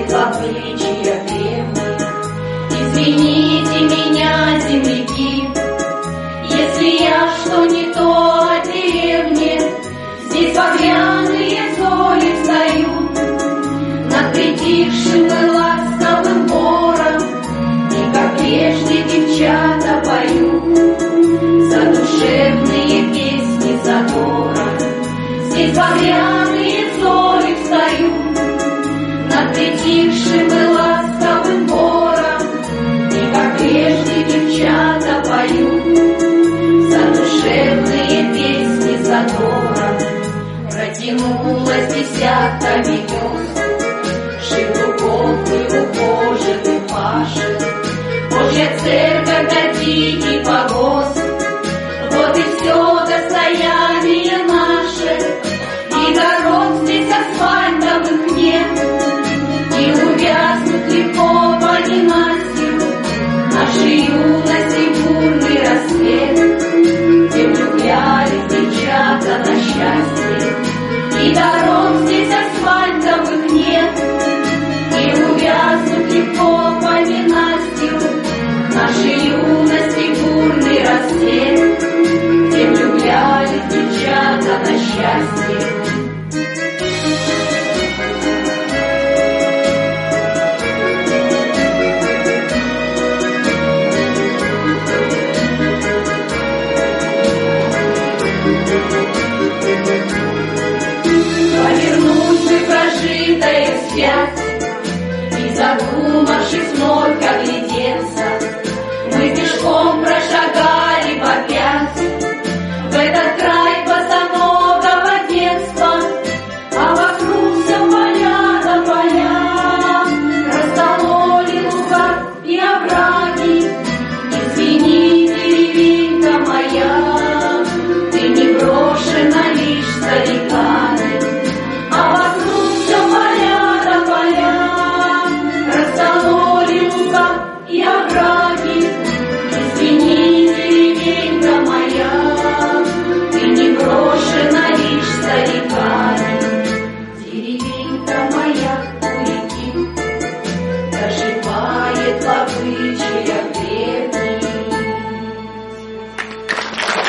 светло обличия древних. Извините меня, земляки, если я что не то о деревне. Здесь багряные зори встают над притихшим и ласковым бором, и как прежде девчата поют задушевные песни задора. Здесь багряные зори встают над притихшим и ласковым бором, и как прежде девчата поют задушевные песни задора. Протянулась десятками вёст, ширококий, ухоженный пашет. Божья церковь да дикий погост, вот и все достояние наше. И дорог здесь асфальтовых нет, и увязнут легко по ненастью нашей юности бурный рассвет, где влюблялись девчата на счастье. И дорог здесь асфальтовых нет, и увязнут легко по ненастью нашей юности бурный рассвет, где влюблялись девчата на счастье. Повернуть бы прожитое вспять, и задумавшись вновь